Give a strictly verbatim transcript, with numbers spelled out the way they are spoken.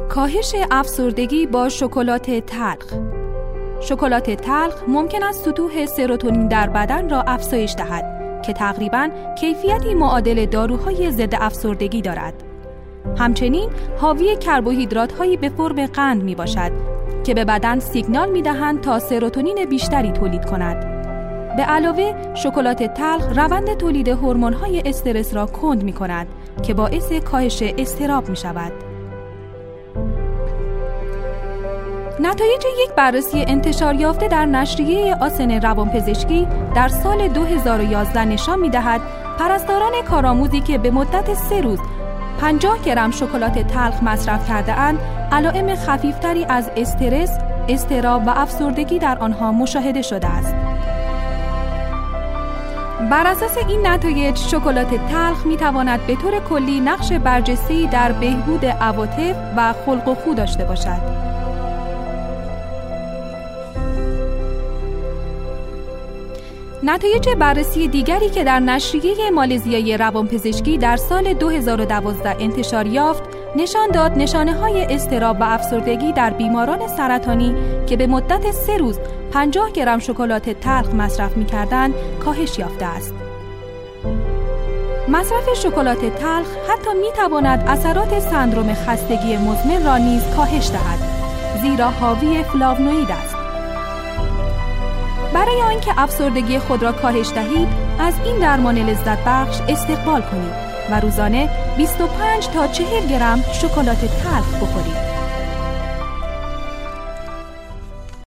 کاهش افسردگی با شکلات تلخ. شکلات تلخ ممکن است سطوح سروتونین در بدن را افزایش دهد که تقریباً کیفیتی معادل داروهای ضد افسردگی دارد. همچنین حاوی کربوهیدرات‌هایی به فرم قند میباشد که به بدن سیگنال میدهند تا سروتونین بیشتری تولید کند. به علاوه شکلات تلخ روند تولید هورمون‌های استرس را کند می‌کند که باعث کاهش اضطراب می‌شود. نتایج یک بررسی انتشار یافته در نشریه آسن روانپزشکی در سال دو هزار و یازده نشان می‌دهد پرستاران کارآموزی که به مدت سه روز پنجاه گرم شکلات تلخ مصرف کرده‌اند، علائم خفیفتری از استرس، اضطراب و افسردگی در آنها مشاهده شده است. بر اساس این نتایج، شکلات تلخ می‌تواند به طور کلی نقش برجسته‌ای در بهبود عواطف و خلق و خو داشته باشد. نتایج بررسی دیگری که در نشریه مالزیایی روانپزشکی در سال دو هزار و دوازده انتشار یافت، نشان داد نشانه‌های اضطراب و افسردگی در بیماران سرطانی که به مدت سه روز پنجاه گرم شکلات تلخ مصرف می‌کردند، کاهش یافته است. مصرف شکلات تلخ حتی می‌تواند اثرات سندرم خستگی مزمن را نیز کاهش دهد، زیرا حاوی فلاوونوئید است. برای آنکه افسردگی خود را کاهش دهید، از این درمان لذت بخش استقبال کنید و روزانه بیست و پنج تا چهل گرم شکلات تلخ بخورید.